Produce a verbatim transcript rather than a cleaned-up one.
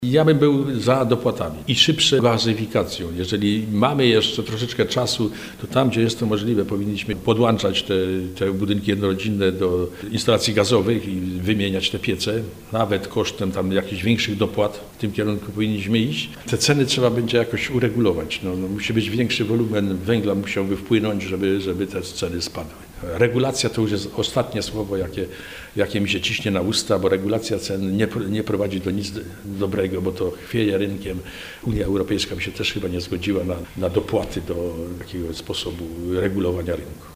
Ja bym był za dopłatami i szybszą gazyfikacją. Jeżeli mamy jeszcze troszeczkę czasu, to tam, gdzie jest to możliwe, powinniśmy podłączać te, te budynki jednorodzinne do instalacji gazowych i wymieniać te piece, nawet kosztem tam jakichś większych dopłat. W tym kierunku powinniśmy iść. Te ceny trzeba będzie jakoś uregulować. No, no, musi być większy wolumen węgla, musiałby wpłynąć, żeby, żeby te ceny spadły. Regulacja to już jest ostatnie słowo, jakie, jakie mi się ciśnie na usta, bo regulacja cen nie, nie prowadzi do nic dobrego, bo to chwieje rynkiem. Unia Europejska by się też chyba nie zgodziła na, na dopłaty do takiego sposobu regulowania rynku.